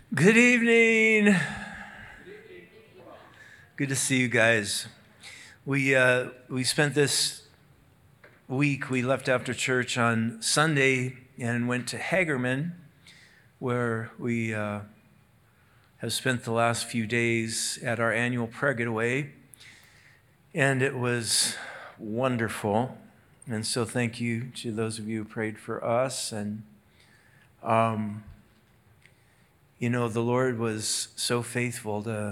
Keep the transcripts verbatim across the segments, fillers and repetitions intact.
Good evening. Good to see you guys. We uh, we spent this week, we left after church on Sunday and went to Hagerman, where we uh, have spent the last few days at our annual prayer getaway. And it was wonderful. And so thank you to those of you who prayed for us. And um, You know, the Lord was so faithful to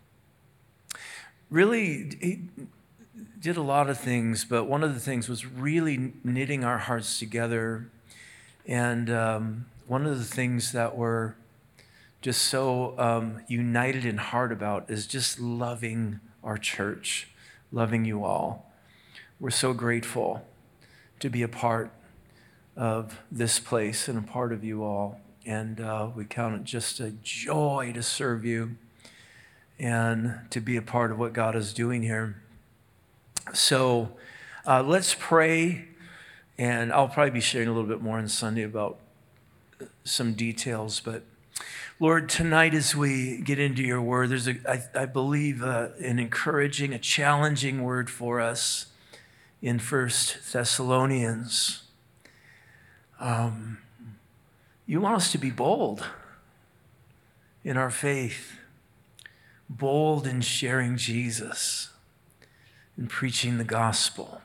really, he did a lot of things, but one of the things was really knitting our hearts together. And um, one of the things that we're just so um, united in heart about is just loving our church, loving you all. We're so grateful to be a part of this place and a part of you all. And uh, we count it just a joy to serve you and to be a part of what God is doing here. So uh, let's pray, and I'll probably be sharing a little bit more on Sunday about some details. But Lord, tonight as we get into your word, there's, a, I, I believe, uh, an encouraging, a challenging word for us in First Thessalonians. Um, You want us to be bold in our faith, bold in sharing Jesus and preaching the gospel.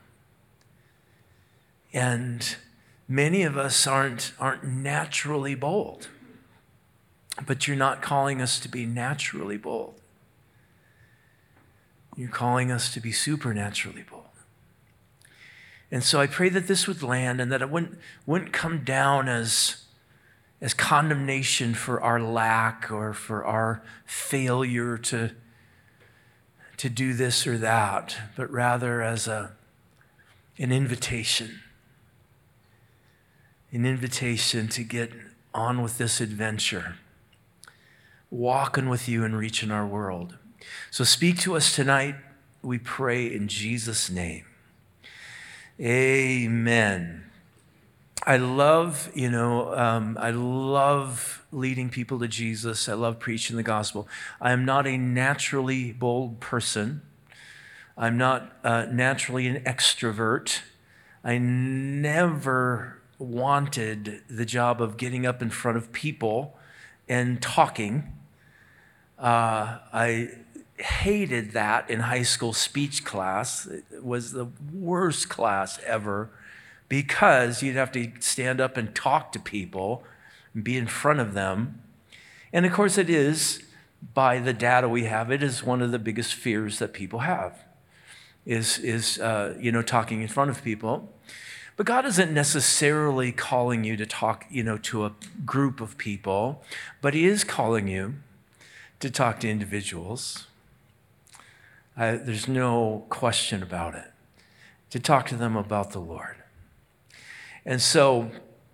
And many of us aren't, aren't naturally bold, but you're not calling us to be naturally bold. You're calling us to be supernaturally bold. And so I pray that this would land and that it wouldn't, wouldn't come down as as condemnation for our lack or for our failure to, to do this or that, but rather as a, an invitation, an invitation to get on with this adventure, walking with you and reaching our world. So speak to us tonight, we pray in Jesus' name. Amen. I love, you know, um, I love leading people to Jesus. I love preaching the gospel. I am not a naturally bold person. I'm not uh, naturally an extrovert. I never wanted the job of getting up in front of people and talking. Uh, I hated that in high school speech class. It was the worst class ever, because you'd have to stand up and talk to people and be in front of them. And of course it is, by the data we have, it is one of the biggest fears that people have, is, is uh, you know, talking in front of people. But God isn't necessarily calling you to talk, you know, to a group of people, but he is calling you to talk to individuals. Uh, there's no question about it. To talk to them about the Lord. And so,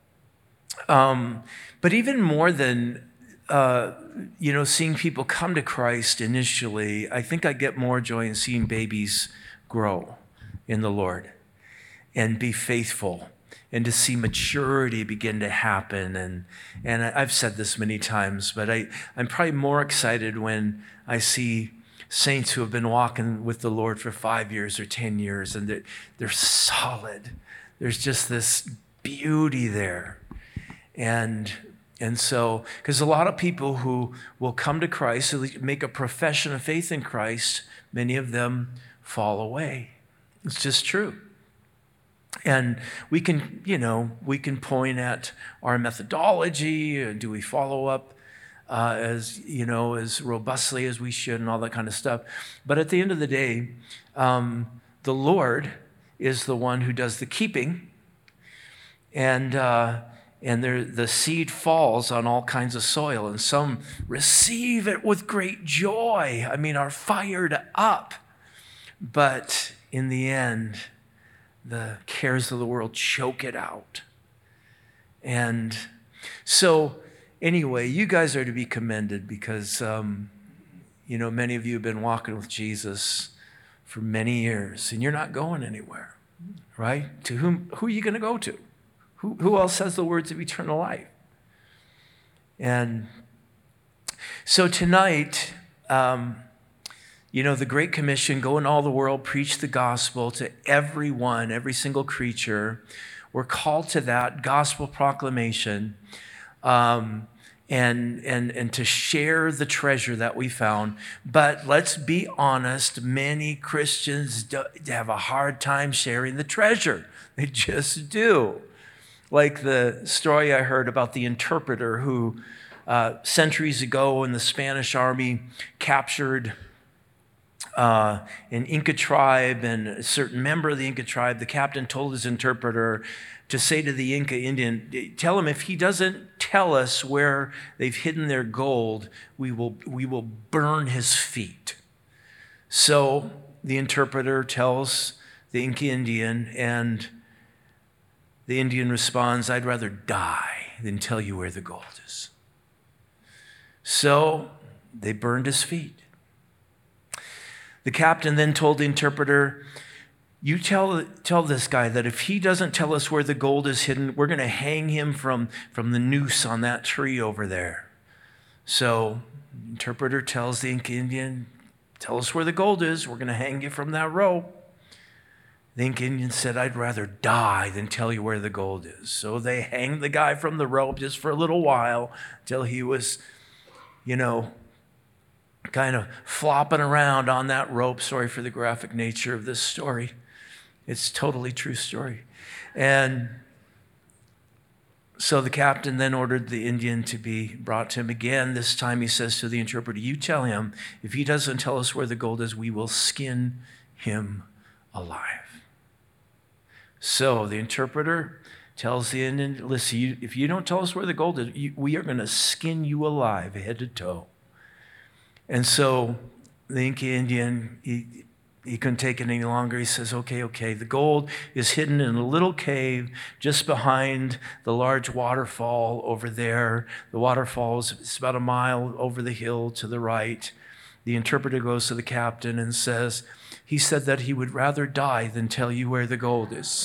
um, but even more than, uh, you know, seeing people come to Christ initially, I think I get more joy in seeing babies grow in the Lord and be faithful and to see maturity begin to happen. And, and I've said this many times, but I, I'm probably more excited when I see saints who have been walking with the Lord for five years or ten years and they're, they're solid. There's just this beauty there. And, and so, because a lot of people who will come to Christ, who make a profession of faith in Christ, many of them fall away. It's just true. And we can, you know, we can point at our methodology, and do we follow up uh, as, you know, as robustly as we should and all that kind of stuff. But at the end of the day, um, the Lord is the one who does the keeping. And uh, and there, the seed falls on all kinds of soil, and some receive it with great joy. I mean, are fired up. But in the end, the cares of the world choke it out. And so, anyway, you guys are to be commended because, um, you know, many of you have been walking with Jesus for many years, and you're not going anywhere, right? To whom? Who are you going to go to? Who, who else has the words of eternal life? And So tonight, um, you know, the Great Commission, go in all the world, preach the gospel to everyone, every single creature. We're called to that gospel proclamation um, and, and, and to share the treasure that we found. But let's be honest, many Christians do, have a hard time sharing the treasure. They just do. Like the story I heard about the interpreter who uh, centuries ago when the Spanish army captured Uh, an Inca tribe and a certain member of the Inca tribe, the captain told his interpreter to say to the Inca Indian, tell him if he doesn't tell us where they've hidden their gold, we will, we will burn his feet. So the interpreter tells the Inca Indian, and the Indian responds, I'd rather die than tell you where the gold is. So they burned his feet. The captain then told the interpreter, you tell, tell this guy that if he doesn't tell us where the gold is hidden, we're going to hang him from, from the noose on that tree over there. So the interpreter tells the Inca Indian, tell us where the gold is. We're going to hang you from that rope. The Inca Indian said, I'd rather die than tell you where the gold is. So they hanged the guy from the rope just for a little while until he was, you know, kind of flopping around on that rope. Sorry for the graphic nature of this story. It's a totally true story. And so the captain then ordered the Indian to be brought to him again. This time he says to the interpreter, you tell him, if he doesn't tell us where the gold is, we will skin him alive. So the interpreter tells the Indian, listen, you, if you don't tell us where the gold is, you, we are going to skin you alive, head to toe. And so the Inca Indian, he, he couldn't take it any longer. He says, okay, okay, the gold is hidden in a little cave just behind the large waterfall over there. The waterfall is it's about a mile over the hill to the right. The interpreter goes to the captain and says, he said that he would rather die than tell you where the gold is.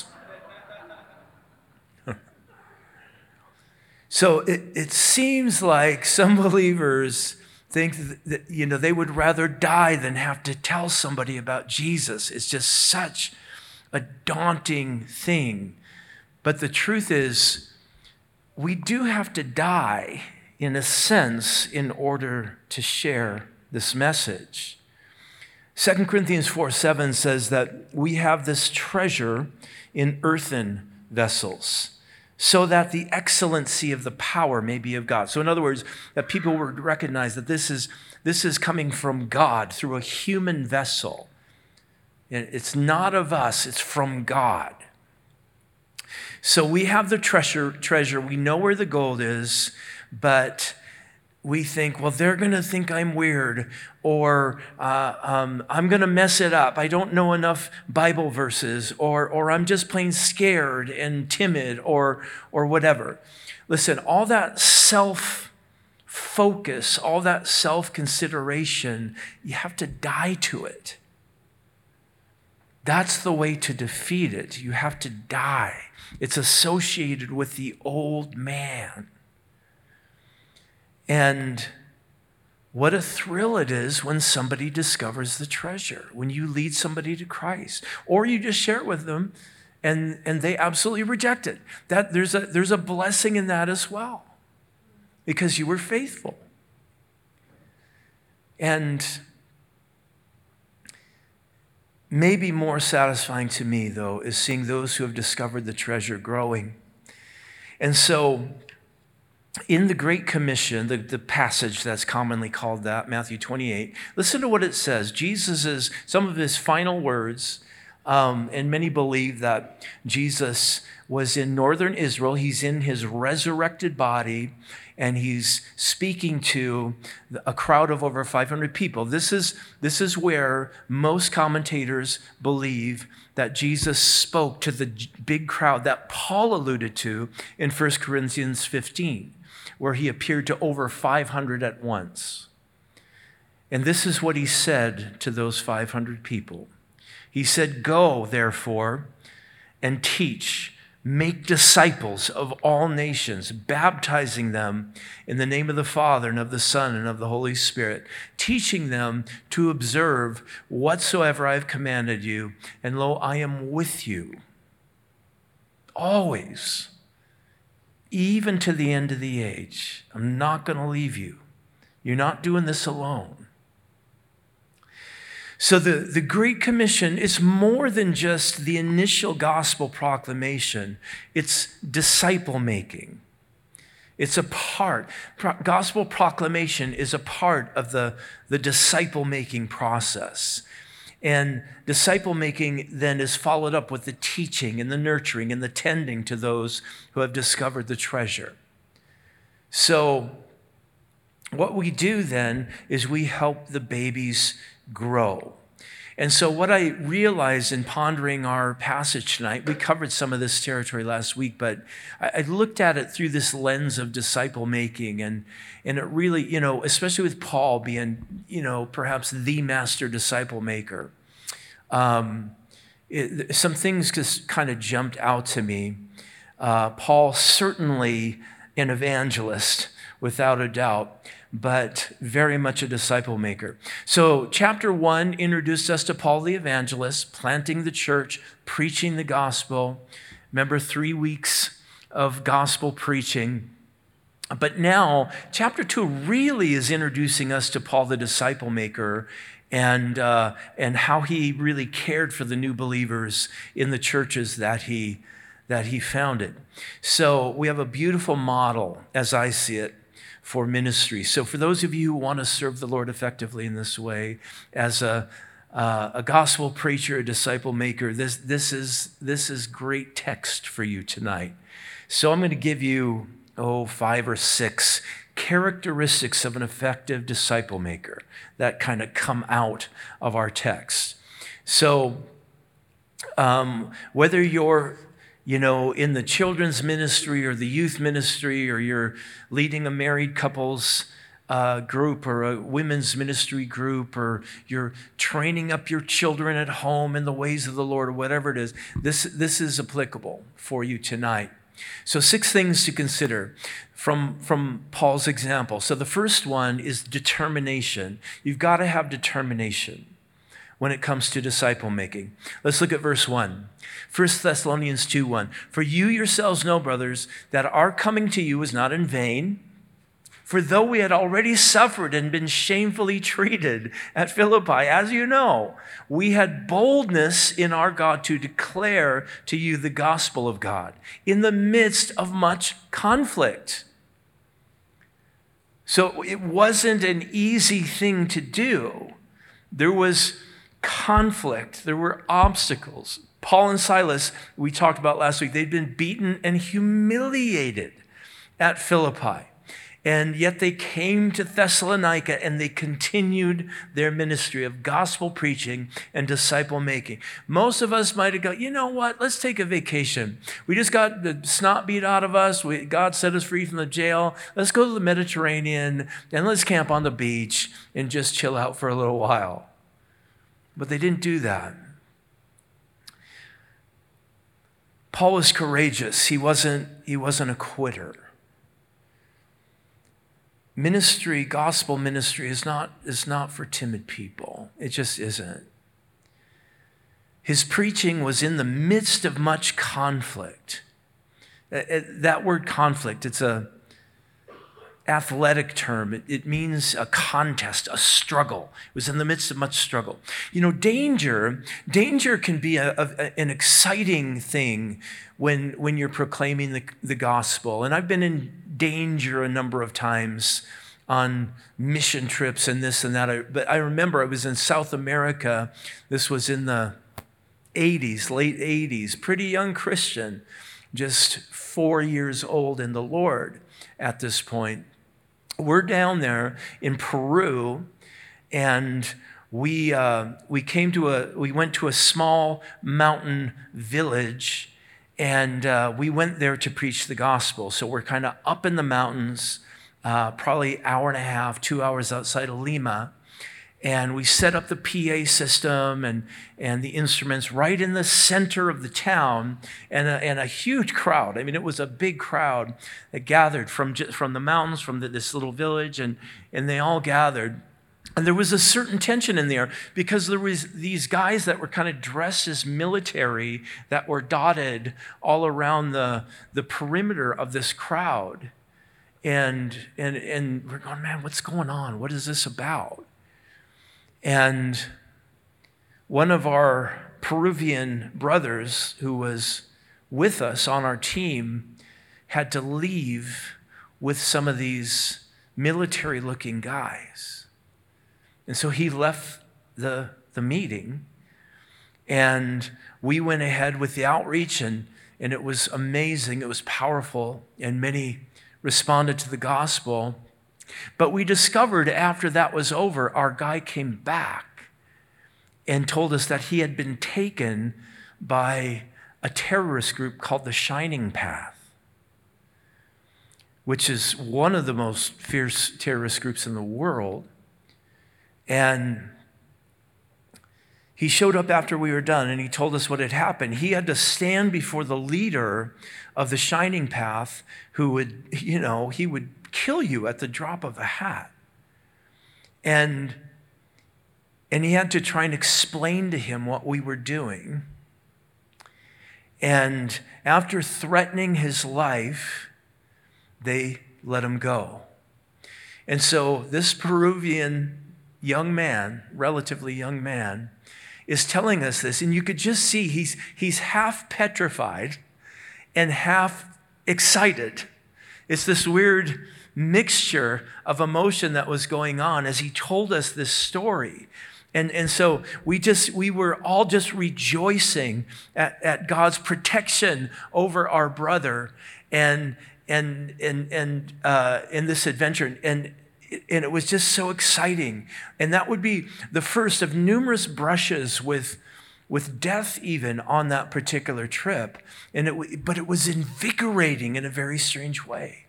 So it, it seems like some believers think that, you know, they would rather die than have to tell somebody about Jesus. It's just such a daunting thing. But the truth is, we do have to die in a sense in order to share this message. Second Corinthians four seven says that we have this treasure in earthen vessels, so that the excellency of the power may be of God. So in other words, that people would recognize that this is, this is coming from God through a human vessel. It's not of us, it's from God. So we have the treasure, treasure. We know where the gold is, but we think, well, they're going to think I'm weird, or uh, um, I'm going to mess it up. I don't know enough Bible verses, or or I'm just plain scared and timid, or or whatever. Listen, all that self-focus, all that self-consideration, you have to die to it. That's the way to defeat it. You have to die. It's associated with the old man. And what a thrill it is when somebody discovers the treasure, when you lead somebody to Christ, or you just share it with them and, and they absolutely reject it. That there's a, there's a blessing in that as well, because you were faithful. And maybe more satisfying to me, though, is seeing those who have discovered the treasure growing. And so in the Great Commission, the, the passage that's commonly called that, Matthew twenty-eight, listen to what it says. Jesus is, some of his final words, um, and many believe that Jesus was in northern Israel. He's in his resurrected body, and he's speaking to a crowd of over five hundred people. This is, this is where most commentators believe that Jesus spoke to the big crowd that Paul alluded to in First Corinthians fifteen. Where he appeared to over five hundred at once. And this is what he said to those five hundred people. He said, go, therefore, and teach make disciples of all nations, baptizing them in the name of the Father and of the Son and of the Holy Spirit, teaching them to observe whatsoever I have commanded you, and lo, I am with you always, even to the end of the age. I'm not going to leave you. You're not doing this alone. So the, the Great Commission is more than just the initial gospel proclamation. It's disciple making. It's a part. Pro- gospel proclamation is a part of the, the disciple making process. And disciple making then is followed up with the teaching and the nurturing and the tending to those who have discovered the treasure. So what we do then is we help the babies grow. And so what I realized in pondering our passage tonight, we covered some of this territory last week, but I, I looked at it through this lens of disciple making, and, and it really, you know, especially with Paul being, you know, perhaps the master disciple maker, um, it, some things just kind of jumped out to me. Uh, Paul, certainly an evangelist, without a doubt, but very much a disciple maker. So chapter one introduced us to Paul the evangelist, planting the church, preaching the gospel. Remember, three weeks of gospel preaching. But now chapter two really is introducing us to Paul the disciple maker, and uh, and how he really cared for the new believers in the churches that he that he founded. So we have a beautiful model, as I see it, for ministry. So for those of you who want to serve the Lord effectively in this way, as a uh, a gospel preacher, a disciple maker, this this is this is great text for you tonight. So I'm going to give you oh five or six characteristics of an effective disciple maker that kind of come out of our text. So um, whether you're you know, in the children's ministry or the youth ministry, or you're leading a married couples uh, group or a women's ministry group, or you're training up your children at home in the ways of the Lord, or whatever it is, this, this is applicable for you tonight. So six things to consider from, from Paul's example. So the first one is determination. You've got to have determination when it comes to disciple making. Let's look at verse one. First Thessalonians two one. For you yourselves know, brothers, that our coming to you is not in vain. For though we had already suffered and been shamefully treated at Philippi, as you know, we had boldness in our God to declare to you the gospel of God in the midst of much conflict. So it wasn't an easy thing to do. There was conflict. There were obstacles. Paul and Silas, we talked about last week, they'd been beaten and humiliated at Philippi. And yet they came to Thessalonica and they continued their ministry of gospel preaching and disciple making. Most of us might have gone, you know what, let's take a vacation. We just got the snot beat out of us. We, God set us free from the jail. Let's go to the Mediterranean and let's camp on the beach and just chill out for a little while. But they didn't do that. Paul was courageous. He wasn't, he wasn't a quitter. Ministry, gospel ministry is not, is not for timid people. It just isn't. His preaching was in the midst of much conflict. That word conflict, it's a athletic term. It, it means a contest, a struggle. It was in the midst of much struggle. You know, danger, danger can be a, a, an exciting thing when, when you're proclaiming the, the gospel. And I've been in danger a number of times on mission trips and this and that. But I remember I was in South America. This was in the eighties, late eighties, pretty young Christian, just four years old in the Lord at this point. We're down there in Peru, and we uh, we came to a we went to a small mountain village, and uh, we went there to preach the gospel. So we're kind of up in the mountains, uh, probably an hour and a half, two hours outside of Lima, And we set up the P A system and, and the instruments right in the center of the town, and a, and a huge crowd. I mean, it was a big crowd that gathered from, from the mountains, from the, this little village, and, and they all gathered. And there was a certain tension in there because there was these guys that were kind of dressed as military that were dotted all around the, the perimeter of this crowd. And, and, and we're going, man, what's going on? What is this about? And one of our Peruvian brothers who was with us on our team had to leave with some of these military-looking guys. And so he left the, the meeting, and we went ahead with the outreach, and, and it was amazing. It was powerful, and many responded to the gospel. But we discovered after that was over, our guy came back and told us that he had been taken by a terrorist group called the Shining Path, which is one of the most fierce terrorist groups in the world. And he showed up after we were done, and he told us what had happened. He had to stand before the leader of the Shining Path, who would, you know, he would kill you at the drop of a hat. And, and he had to try and explain to him what we were doing. And after threatening his life, they let him go. And so this Peruvian young man, relatively young man, is telling us this, and you could just see he's, he's half petrified and half excited. It's this weird mixture of emotion that was going on as he told us this story. And, and so we just we were all just rejoicing at, at God's protection over our brother and and and and uh, in this adventure. And and it was just so exciting. And that would be the first of numerous brushes with with death even on that particular trip. And it but it was invigorating in a very strange way.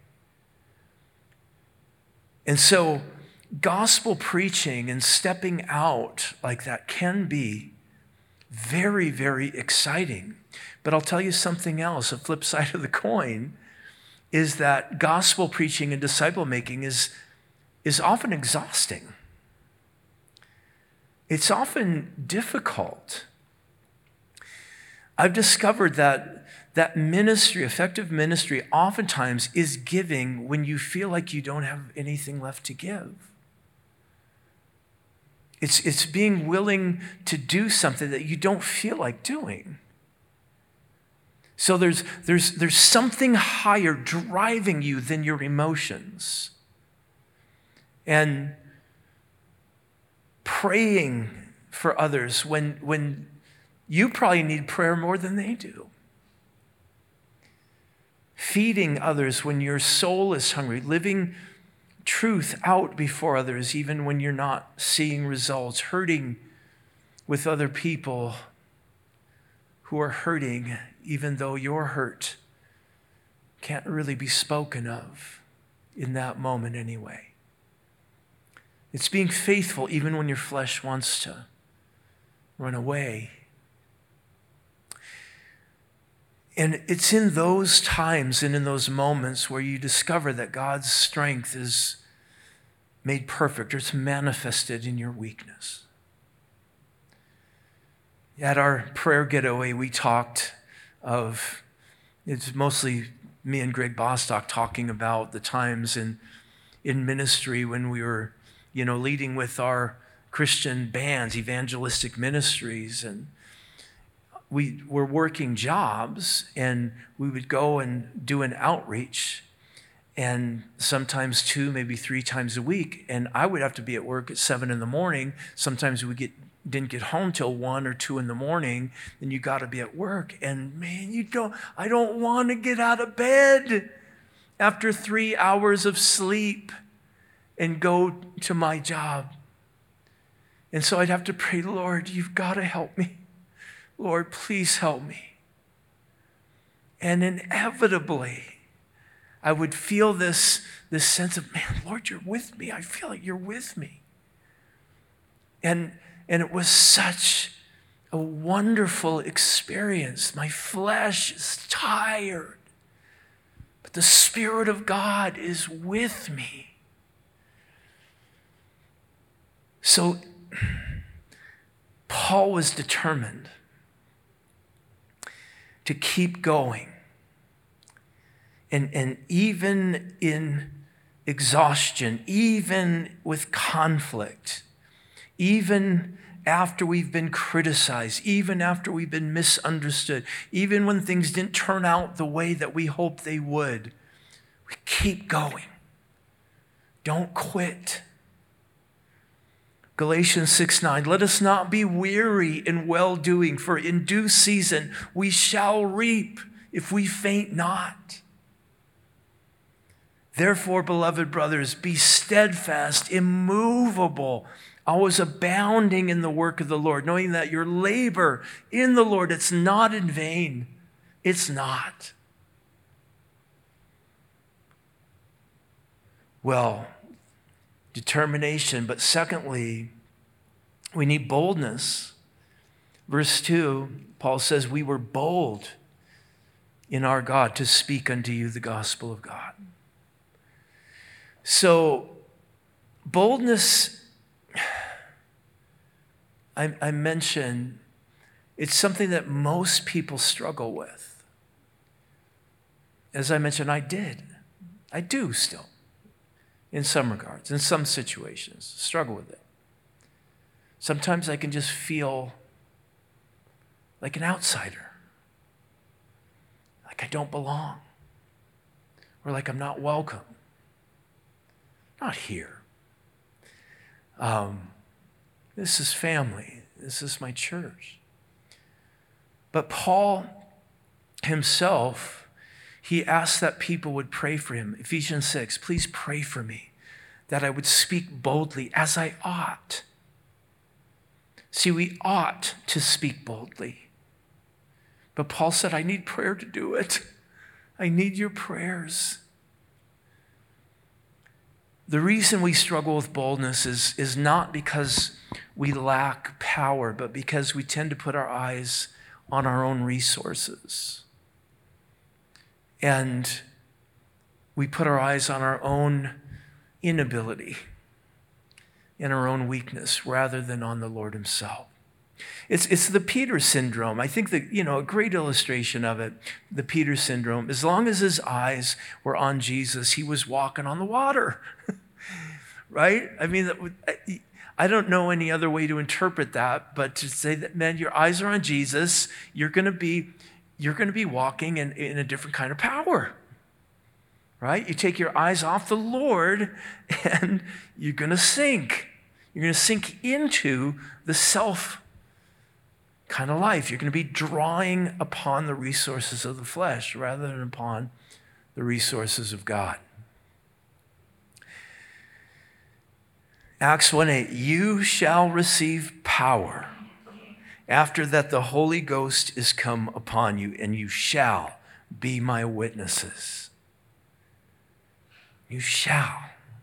And so gospel preaching and stepping out like that can be very, very exciting. But I'll tell you something else. The flip side of the coin is that gospel preaching and disciple making is, is often exhausting. It's often difficult. I've discovered that that ministry, effective ministry, oftentimes is giving when you feel like you don't have anything left to give. It's, it's being willing to do something that you don't feel like doing. So there's, there's, there's something higher driving you than your emotions. And praying for others when, when you probably need prayer more than they do. Feeding others when your soul is hungry. Living truth out before others even when you're not seeing results. Hurting with other people who are hurting even though your hurt can't really be spoken of in that moment anyway. It's being faithful even when your flesh wants to run away. And it's in those times and in those moments where you discover that God's strength is made perfect or it's manifested in your weakness. At our prayer getaway, we talked of, it's mostly me and Greg Bostock talking about the times in, in ministry when we were, you know, leading with our Christian bands, evangelistic ministries, and we were working jobs, and we would go and do an outreach, and sometimes two, maybe three times a week. And I would have to be at work at seven in the morning. Sometimes we get didn't get home till one or two in the morning. Then you got to be at work, and man, you don't. I don't want to get out of bed after three hours of sleep and go to my job. And so I'd have to pray, Lord, you've got to help me. Lord, please help me. And inevitably, I would feel this, this sense of, man, Lord, you're with me. I feel like you're with me. And, and it was such a wonderful experience. My flesh is tired, but the Spirit of God is with me. So Paul was determined to keep going. And, and even in exhaustion, even with conflict, even after we've been criticized, even after we've been misunderstood, even when things didn't turn out the way that we hoped they would, we keep going. Don't quit. Galatians six nine, let us not be weary in well-doing, for in due season we shall reap if we faint not. Therefore, beloved brothers, be steadfast, immovable, always abounding in the work of the Lord, knowing that your labor in the Lord, it's not in vain. It's not. Well, determination, but secondly, we need boldness. Verse two, Paul says, we were bold in our God to speak unto you the gospel of God. So, boldness, I, I mentioned, it's something that most people struggle with. As I mentioned, I did. I do still, in some regards, in some situations, struggle with it. Sometimes I can just feel like an outsider, like I don't belong, or like I'm not welcome. Not here. Um, this is family. This is my church. But Paul himself, he asked that people would pray for him. Ephesians six, please pray for me that I would speak boldly as I ought. See, we ought to speak boldly. But Paul said, I need prayer to do it. I need your prayers. The reason we struggle with boldness is, is not because we lack power, but because we tend to put our eyes on our own resources. And we put our eyes on our own inability and our own weakness rather than on the Lord himself. It's, it's the Peter syndrome. I think that, you know, a great illustration of it, the Peter syndrome, as long as his eyes were on Jesus, he was walking on the water, right? I mean, I don't know any other way to interpret that, but to say that, man, your eyes are on Jesus, you're going to be, you're going to be walking in, in a different kind of power, right? You take your eyes off the Lord and you're going to sink. You're going to sink into the self kind of life. You're going to be drawing upon the resources of the flesh rather than upon the resources of God. Acts one eight, you shall receive power after that the Holy Ghost is come upon you, and you shall be my witnesses. You shall.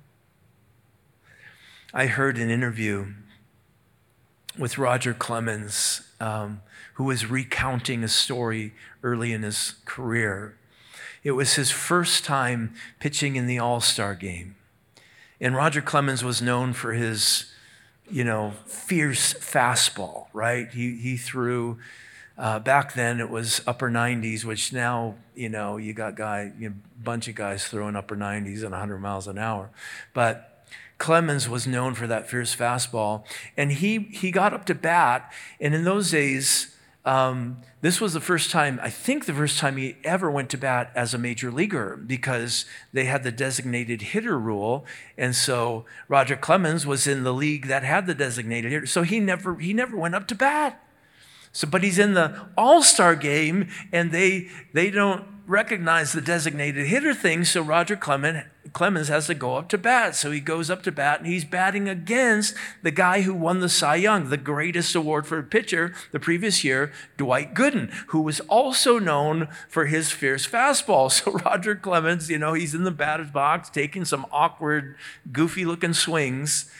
I heard an interview with Roger Clemens, um, who was recounting a story early in his career. It was his first time pitching in the All-Star game. And Roger Clemens was known for his, you know, fierce fastball, right? He he threw, uh, back then it was upper nineties, which now, you know, you got guy, you know, bunch of guys throwing upper nineties and one hundred miles an hour. But Clemens was known for that fierce fastball, and he he got up to bat, and in those days, um, this was the first time, I think the first time he ever went to bat as a major leaguer, because they had the designated hitter rule, and so Roger Clemens was in the league that had the designated hitter, so he never he never went up to bat. So, but he's in the All-Star game, and they they don't recognize the designated hitter thing, so Roger Clemens, Clemens has to go up to bat. So he goes up to bat, and he's batting against the guy who won the Cy Young, the greatest award for a pitcher the previous year, Dwight Gooden, who was also known for his fierce fastball. So Roger Clemens, you know, he's in the batter's box taking some awkward, goofy-looking swings,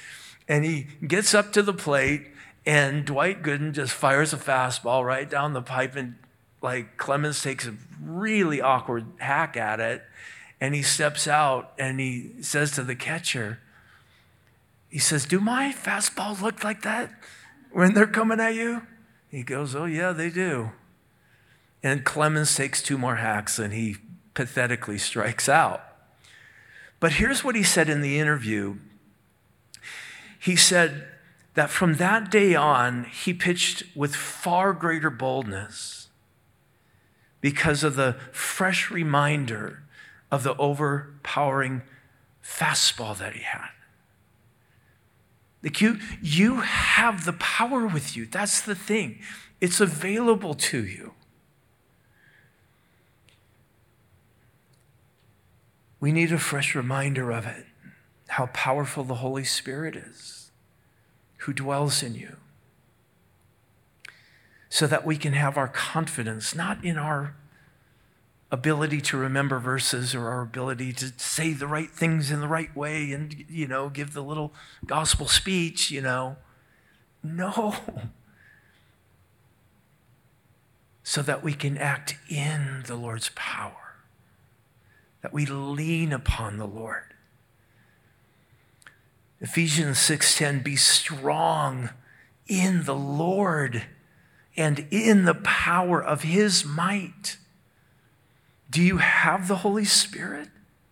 And he gets up to the plate, and Dwight Gooden just fires a fastball right down the pipe, and like Clemens takes a really awkward hack at it, and he steps out and he says to the catcher, he says, "Do my fastballs look like that when they're coming at you?" He goes, "Oh yeah, they do." And Clemens takes two more hacks and he pathetically strikes out. But here's what he said in the interview. He said that from that day on, he pitched with far greater boldness because of the fresh reminder of the overpowering fastball that he had. Like you, you have the power with you. That's the thing. It's available to you. We need a fresh reminder of it, how powerful the Holy Spirit is, who dwells in you, so that we can have our confidence, not in our ability to remember verses or our ability to say the right things in the right way and, you know, give the little gospel speech, you know. No. So that we can act in the Lord's power, that we lean upon the Lord. Ephesians six ten, be strong in the Lord and in the power of his might. Do you have the Holy Spirit?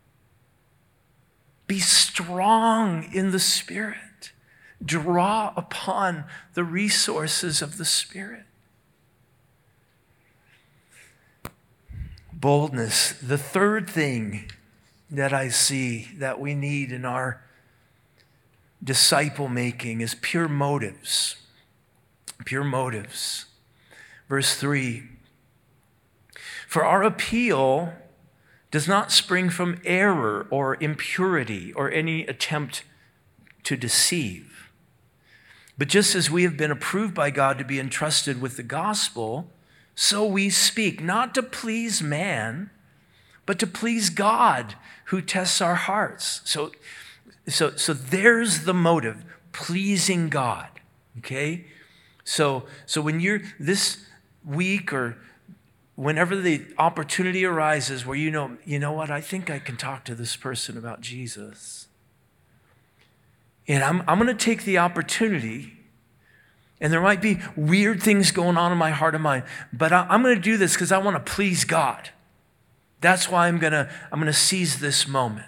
Be strong in the Spirit. Draw upon the resources of the Spirit. Boldness. The third thing that I see that we need in our disciple making is pure motives. Pure motives. Verse three. For our appeal does not spring from error or impurity or any attempt to deceive. But just as we have been approved by God to be entrusted with the gospel, so we speak, not to please man, but to please God who tests our hearts. So, so, so there's the motive, pleasing God, okay? So, so when you're this week or whenever the opportunity arises where you know, you know what, I think I can talk to this person about Jesus. And I'm, I'm going to take the opportunity, and there might be weird things going on in my heart and mind, but I, I'm going to do this because I want to please God. That's why I'm going to, I'm going to seize this moment.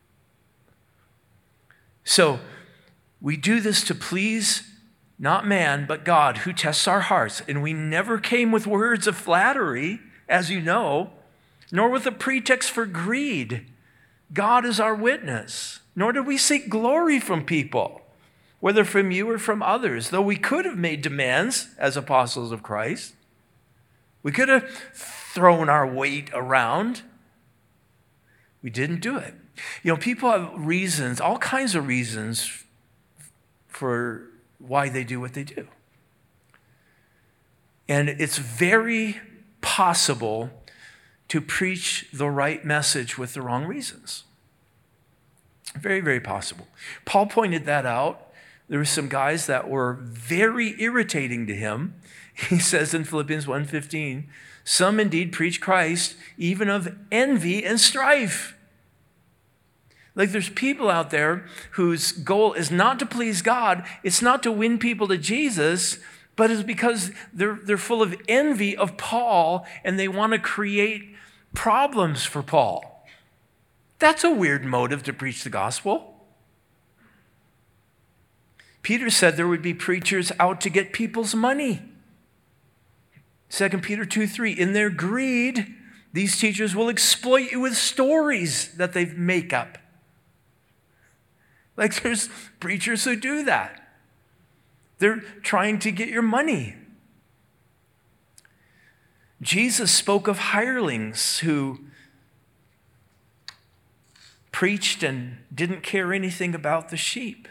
So we do this to please not man, but God, who tests our hearts. And we never came with words of flattery, as you know, nor with a pretext for greed. God is our witness. Nor did we seek glory from people, whether from you or from others, though we could have made demands as apostles of Christ. We could have thrown our weight around. We didn't do it. You know, people have reasons, all kinds of reasons for why they do what they do. And it's very possible to preach the right message with the wrong reasons. Very, very possible. Paul pointed that out. There were some guys that were very irritating to him. He says in Philippians one fifteen, some indeed preach Christ, even of envy and strife. Like there's people out there whose goal is not to please God. It's not to win people to Jesus, but it's because they're, they're full of envy of Paul and they want to create problems for Paul. That's a weird motive to preach the gospel. Peter said there would be preachers out to get people's money. Second Peter two three, in their greed, these teachers will exploit you with stories that they make up. Like there's preachers who do that. They're trying to get your money. Jesus spoke of hirelings who preached and didn't care anything about the sheep.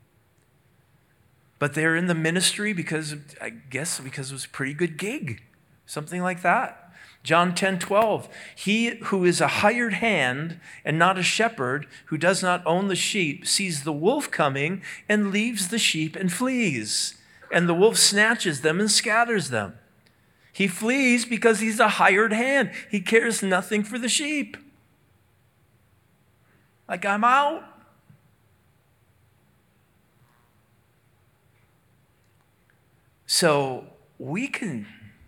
But they're in the ministry because, I guess, because it was a pretty good gig, something like that. John ten twelve, he who is a hired hand and not a shepherd, who does not own the sheep, sees the wolf coming and leaves the sheep and flees. And the wolf snatches them and scatters them. He flees because he's a hired hand. He cares nothing for the sheep. Like, I'm out. So we can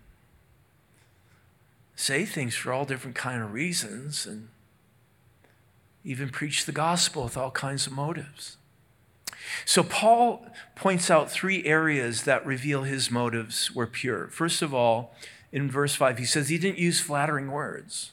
say things for all different kind of reasons and even preach the gospel with all kinds of motives. So Paul points out three areas that reveal his motives were pure. First of all, in verse five, he says he didn't use flattering words.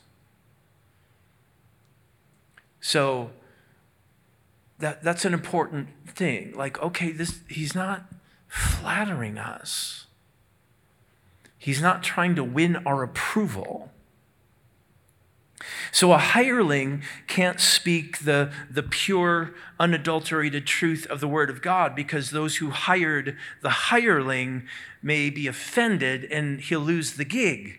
So that, that's an important thing. Like, okay, this he's not flattering us. He's not trying to win our approval. So a hireling can't speak the, the pure, unadulterated truth of the Word of God, because those who hired the hireling may be offended and he'll lose the gig.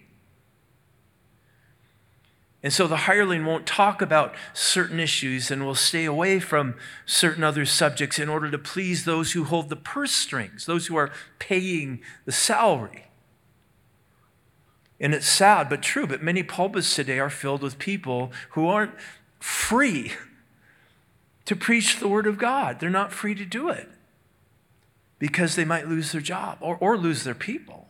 And so the hireling won't talk about certain issues and will stay away from certain other subjects in order to please those who hold the purse strings, those who are paying the salary. And it's sad but true, but many pulpits today are filled with people who aren't free to preach the Word of God. They're not free to do it because they might lose their job or, or lose their people.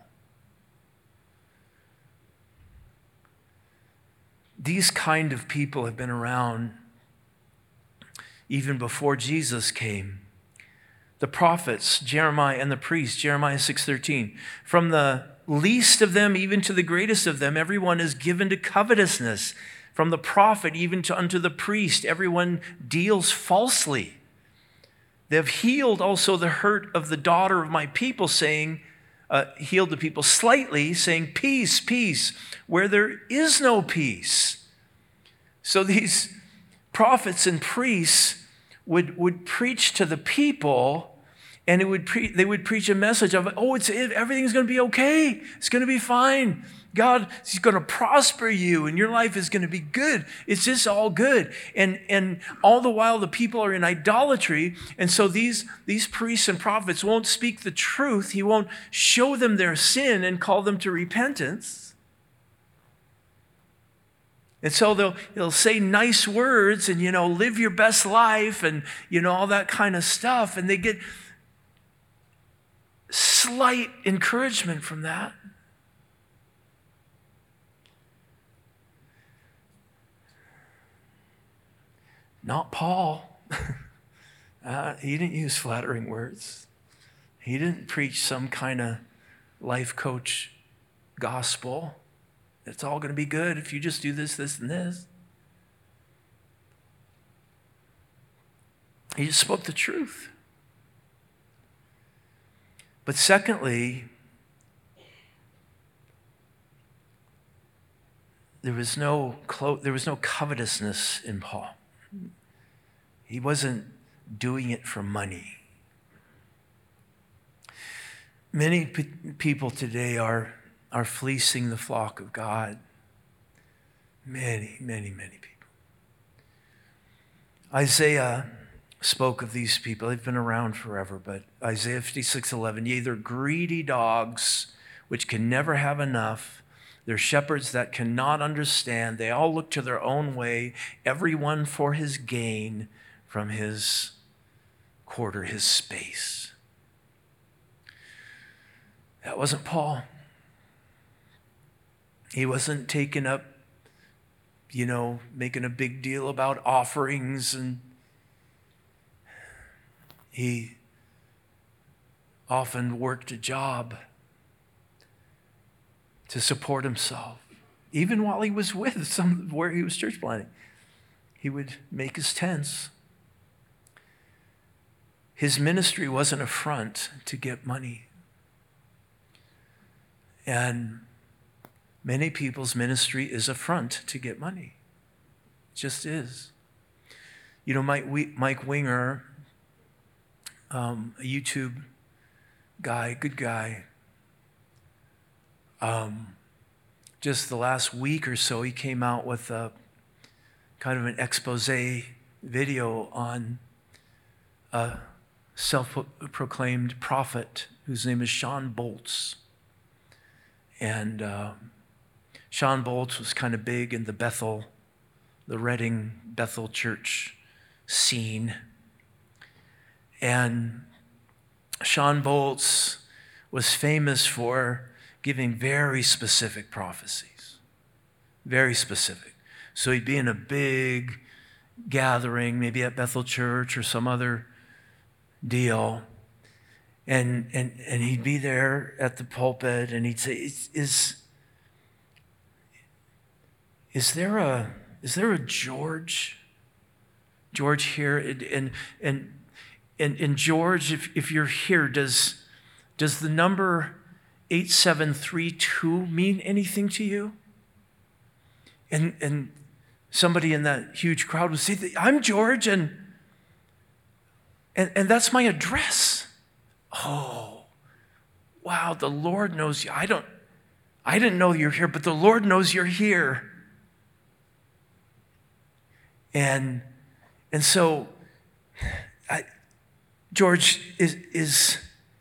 These kind of people have been around even before Jesus came. The prophets, Jeremiah and the priests, Jeremiah six thirteen, from the least of them even to the greatest of them, everyone is given to covetousness. From the prophet even to unto the priest, everyone deals falsely. They have healed also the hurt of the daughter of my people, saying, uh, healed the people slightly, saying, peace, peace, where there is no peace. So these prophets and priests would, would preach to the people. And it would pre- they would preach a message of, oh, it's it, everything's going to be okay. It's going to be fine. God is going to prosper you, and your life is going to be good. It's just all good. And and all the while, the people are in idolatry. And so these, these priests and prophets won't speak the truth. He won't show them their sin and call them to repentance. And so they'll, they'll say nice words and, you know, live your best life and, you know, all that kind of stuff. And they get slight encouragement from that. Not Paul. uh, he didn't use flattering words. He didn't preach some kind of life coach gospel. It's all going to be good if you just do this, this, and this. He just spoke the truth. But secondly, there was no clo- there was no covetousness in Paul. He wasn't doing it for money. Many p- people today are, are fleecing the flock of God. Many, many, many people. Isaiah spoke of these people. They've been around forever, but Isaiah fifty-six eleven, yea, they're greedy dogs which can never have enough. They're shepherds that cannot understand. They all look to their own way, everyone for his gain from his quarter, his space. That wasn't Paul. He wasn't taking up, you know, making a big deal about offerings, and he often worked a job to support himself. Even while he was with some where he was church planting, he would make his tents. His ministry wasn't a front to get money. And many people's ministry is a front to get money. It just is. You know, Mike, Mike Winger, um, a YouTube guy, good guy, um, just the last week or so, he came out with a kind of an expose video on a self-proclaimed prophet whose name is Shawn Bolz. And uh, Shawn Bolz was kind of big in the Bethel, the Redding Bethel church scene. And Shawn Bolz was famous for giving very specific prophecies, very specific. So he'd be in a big gathering, maybe at Bethel Church or some other deal, and and and he'd be there at the pulpit, and he'd say, "Is is, is there a is there a George, George here?" And and and and George, if if you're here, does does the number eight seven three two mean anything to you? And and somebody in that huge crowd would say, "I'm George, and and, and that's my address." Oh, wow, the Lord knows you. I don't, I didn't know you're here, but the Lord knows you're here. And and so I, George is is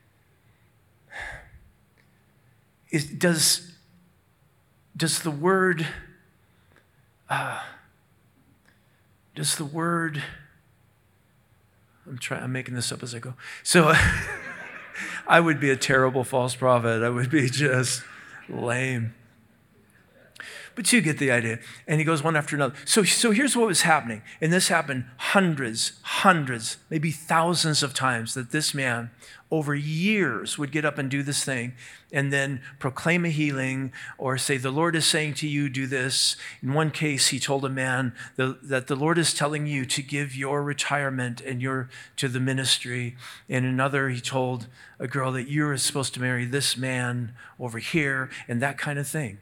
is does does the word uh, does the word I'm trying I'm making this up as I go. So I would be a terrible false prophet. I would be just lame. But you get the idea. And he goes one after another. So, so here's what was happening. And this happened hundreds, hundreds, maybe thousands of times, that this man over years would get up and do this thing and then proclaim a healing or say, "The Lord is saying to you, do this." In one case, he told a man the, that the Lord is telling you to give your retirement and your to the ministry. In another, he told a girl that you're supposed to marry this man over here, and that kind of thing.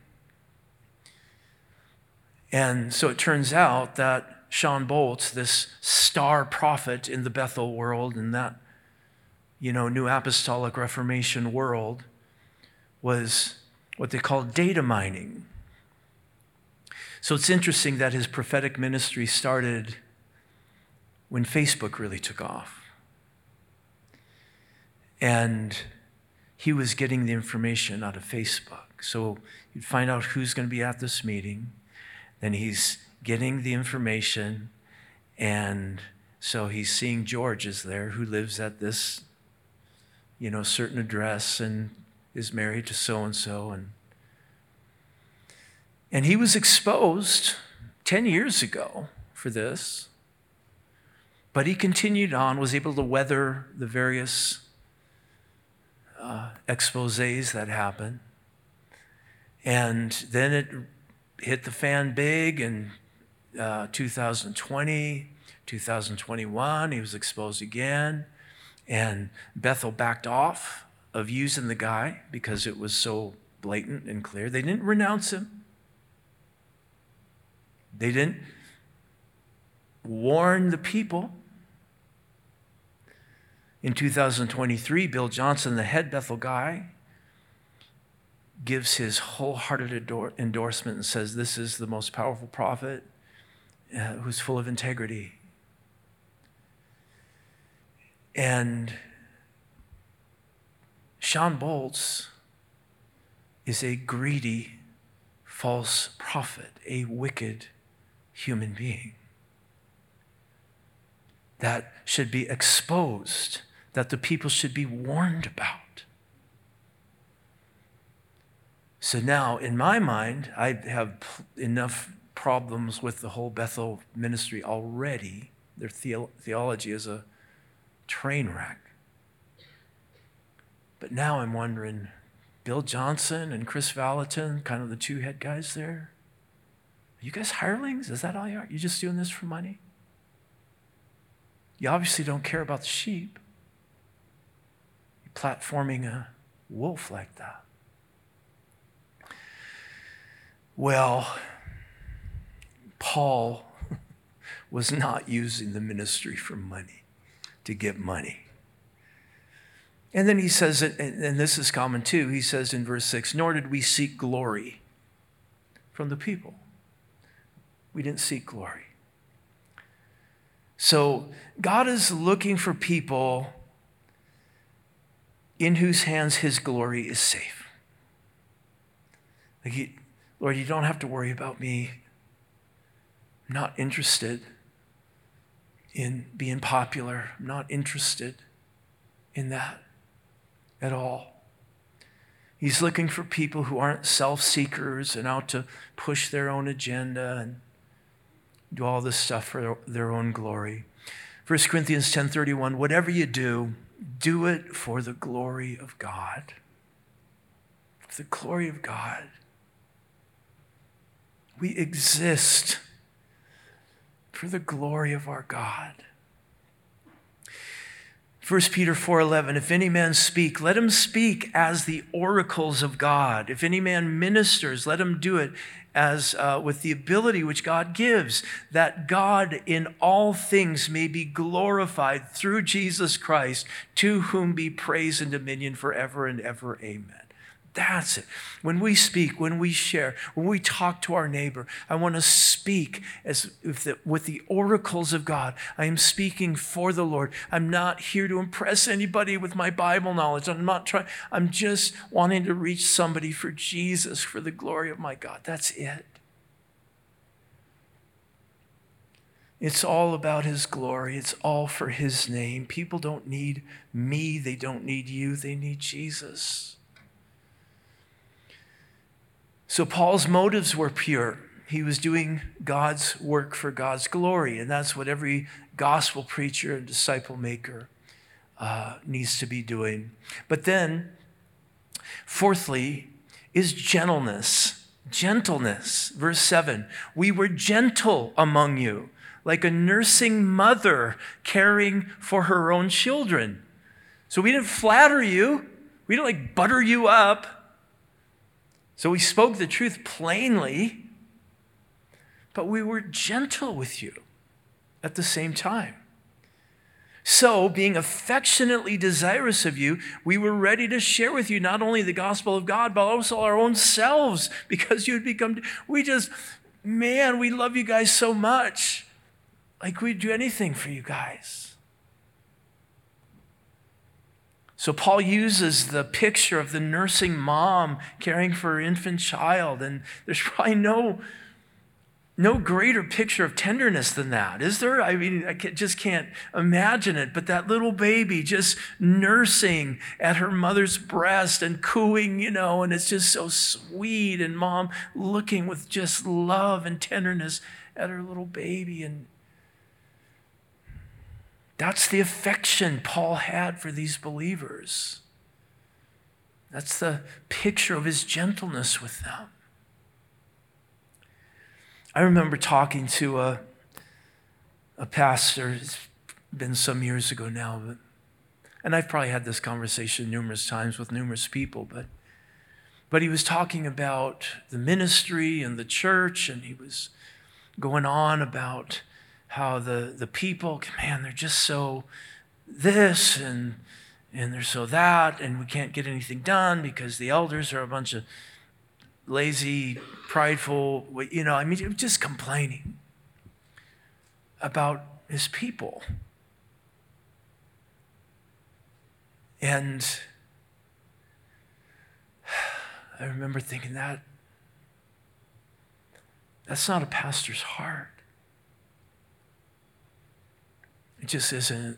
And so it turns out that Shawn Bolz, this star prophet in the Bethel world, in that, you know, New Apostolic Reformation world, was what they call data mining. So it's interesting that his prophetic ministry started when Facebook really took off. And he was getting the information out of Facebook. So you'd find out who's going to be at this meeting. Then he's getting the information, and so he's seeing George is there, who lives at this, you know, certain address and is married to so-and-so. And, and he was exposed ten years ago for this, but he continued on, was able to weather the various uh, exposés that happened. And then it hit the fan big in uh, two thousand twenty, two thousand twenty-one. He was exposed again. And Bethel backed off of using the guy because it was so blatant and clear. They didn't renounce him. They didn't warn the people. In two thousand twenty-three, Bill Johnson, the head Bethel guy, gives his wholehearted ador- endorsement and says, "This is the most powerful prophet uh, who's full of integrity." And Shawn Bolz is a greedy, false prophet, a wicked human being that should be exposed, that the people should be warned about. So now, in my mind, I have enough problems with the whole Bethel ministry already. Their the- theology is a train wreck. But now I'm wondering, Bill Johnson and Chris Valentin, kind of the two head guys there, are you guys hirelings? Is that all you are? You're just doing this for money? You obviously don't care about the sheep. You're platforming a wolf like that. Well, Paul was not using the ministry for money, to get money. And then he says, and this is common too, he says in verse six, "Nor did we seek glory." from the people. We didn't seek glory. So God is looking for people in whose hands his glory is safe. Like he, Lord, you don't have to worry about me. I'm not interested in being popular. I'm not interested in that at all. He's looking for people who aren't self-seekers and out to push their own agenda and do all this stuff for their own glory. First Corinthians ten thirty-one, whatever you do, do it for the glory of God. For the glory of God. We exist for the glory of our God. First Peter four eleven, if any man speak, let him speak as the oracles of God. If any man ministers, let him do it as uh, with the ability which God gives, that God in all things may be glorified through Jesus Christ, to whom be praise and dominion forever and ever. Amen. That's it. When we speak, when we share, when we talk to our neighbor, I want to speak as if the, with the oracles of God. I am speaking for the Lord. I'm not here to impress anybody with my Bible knowledge. I'm not trying. I'm just wanting to reach somebody for Jesus, for the glory of my God. That's it. It's all about his glory. It's all for his name. People don't need me. They don't need you. They need Jesus. So Paul's motives were pure. He was doing God's work for God's glory, and that's what every gospel preacher and disciple maker uh, needs to be doing. But then, fourthly, is gentleness. Gentleness. Verse seven, we were gentle among you, like a nursing mother caring for her own children. So we didn't flatter you. We didn't like butter you up. So we spoke the truth plainly, but we were gentle with you at the same time. So, being affectionately desirous of you, we were ready to share with you not only the gospel of God, but also our own selves, because you had become, we just, man, we love you guys so much. Like we'd do anything for you guys. So Paul uses the picture of the nursing mom caring for her infant child, and there's probably no, no greater picture of tenderness than that, is there? I mean, I just can't imagine it, but that little baby just nursing at her mother's breast and cooing, you know, and it's just so sweet, and mom looking with just love and tenderness at her little baby, and that's the affection Paul had for these believers. That's the picture of his gentleness with them. I remember talking to a, a pastor, it's been some years ago now, but, and I've probably had this conversation numerous times with numerous people, but, but he was talking about the ministry and the church, and he was going on about how the, the people, man, they're just so this and and they're so that, and we can't get anything done because the elders are a bunch of lazy, prideful, you know, I mean, just complaining about his people. And I remember thinking that, that's not a pastor's heart. It just isn't.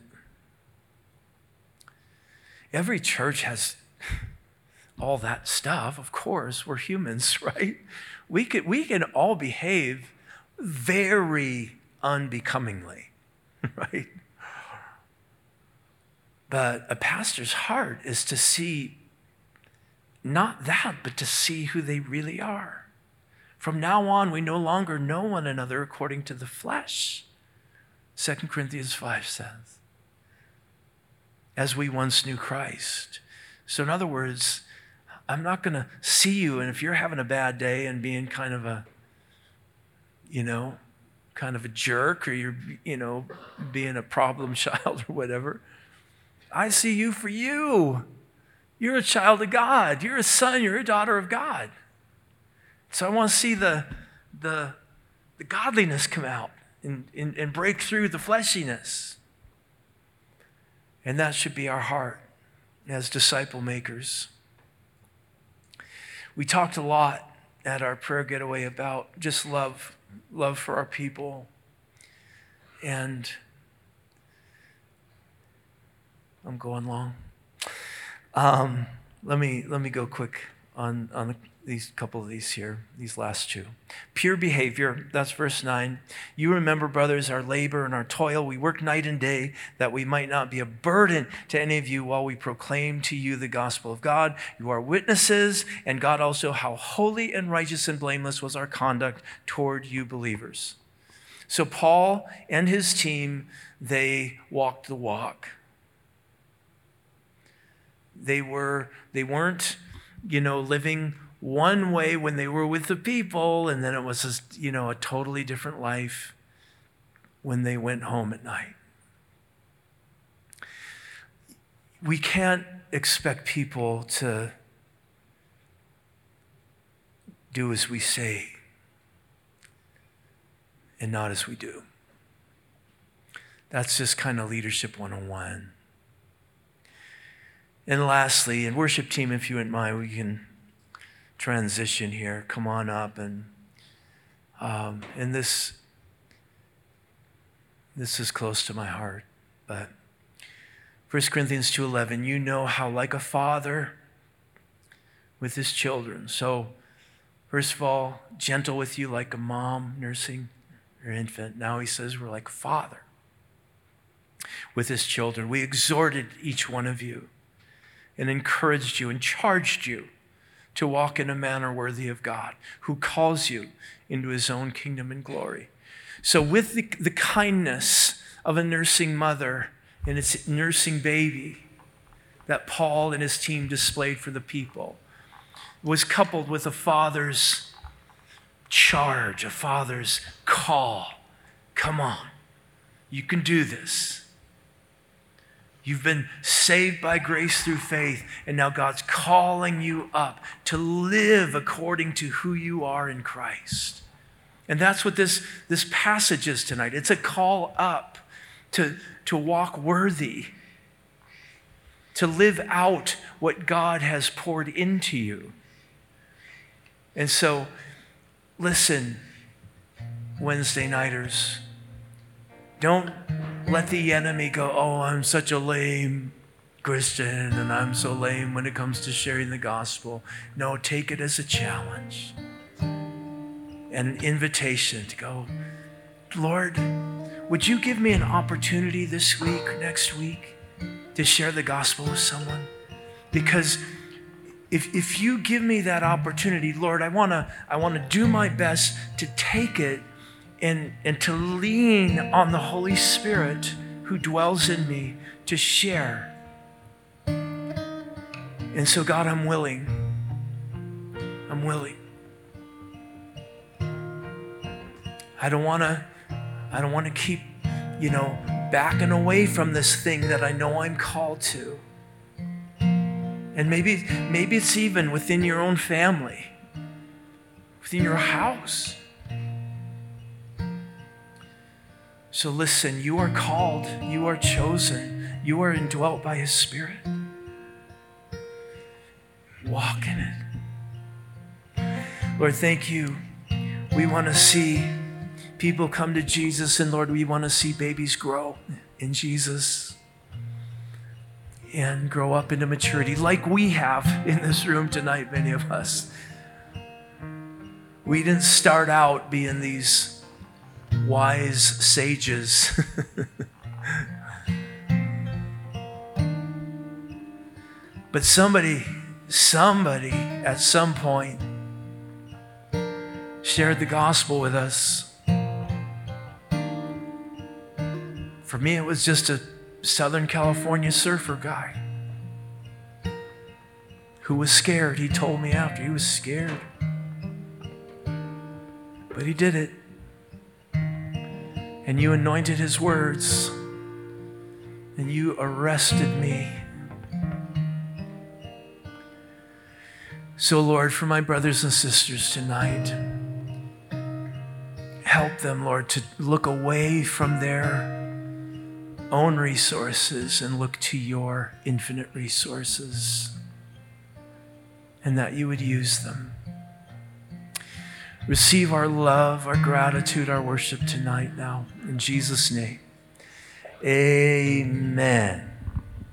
Every church has all that stuff. Of course, we're humans, right? We could, we can all behave very unbecomingly, right? But a pastor's heart is to see not that, but to see who they really are. From now on, we no longer know one another according to the flesh. Second Corinthians five says, as we once knew Christ. So in other words, I'm not going to see you, and if you're having a bad day and being kind of a, you know, kind of a jerk, or you're, you know, being a problem child or whatever, I see you for you. You're a child of God. You're a son. You're a daughter of God. So I want to see the, the, the godliness come out and, and, and break through the fleshiness. And that should be our heart as disciple makers. We talked a lot at our prayer getaway about just love, love for our people. And I'm going long. Um, let me let me go quick on, on the, these couple of these here, these last two. Pure behavior, that's verse nine. You remember, brothers, our labor and our toil. We work night and day that we might not be a burden to any of you while we proclaim to you the gospel of God. You are witnesses, and God also, how holy and righteous and blameless was our conduct toward you believers. So Paul and his team, they walked the walk. They were, they weren't, you know, living one way when they were with the people, and then it was, a, you know, a totally different life when they went home at night. We can't expect people to do as we say and not as we do. That's just kind of leadership one oh one. And lastly, and worship team, if you wouldn't mind, we can transition here. Come on up. And um, and this, this is close to my heart. But First Corinthians two eleven, you know how like a father with his children. So first of all, gentle with you like a mom nursing her infant. Now he says we're like a father with his children. We exhorted each one of you and encouraged you and charged you to walk in a manner worthy of God, who calls you into his own kingdom and glory. So with the, the kindness of a nursing mother and its nursing baby that Paul and his team displayed for the people was coupled with a father's charge, a father's call. Come on, you can do this. You've been saved by grace through faith, and now God's calling you up to live according to who you are in Christ. And that's what this, this passage is tonight. It's a call up to, to walk worthy, to live out what God has poured into you. And so, listen, Wednesday nighters, don't let the enemy go, oh, I'm such a lame Christian and I'm so lame when it comes to sharing the gospel. No, take it as a challenge and an invitation to go, Lord, would you give me an opportunity this week or next week to share the gospel with someone? Because if, if you give me that opportunity, Lord, I want to I want to do my best to take it And, and to lean on the Holy Spirit who dwells in me to share. And so, God, I'm willing. I'm willing. I don't want to, I don't want to keep, you know, backing away from this thing that I know I'm called to. And maybe, maybe it's even within your own family, within your house. So listen, you are called, you are chosen, you are indwelt by his Spirit. Walk in it. Lord, thank you. We want to see people come to Jesus, and Lord, we want to see babies grow in Jesus and grow up into maturity like we have in this room tonight, many of us. We didn't start out being these wise sages. But somebody, somebody at some point shared the gospel with us. For me, it was just a Southern California surfer guy who was scared. He told me after, he was scared. But he did it. And you anointed his words, and you arrested me. So, Lord, for my brothers and sisters tonight, help them, Lord, to look away from their own resources and look to your infinite resources, and that you would use them. Receive our love, our gratitude, our worship tonight now. In Jesus' name, amen.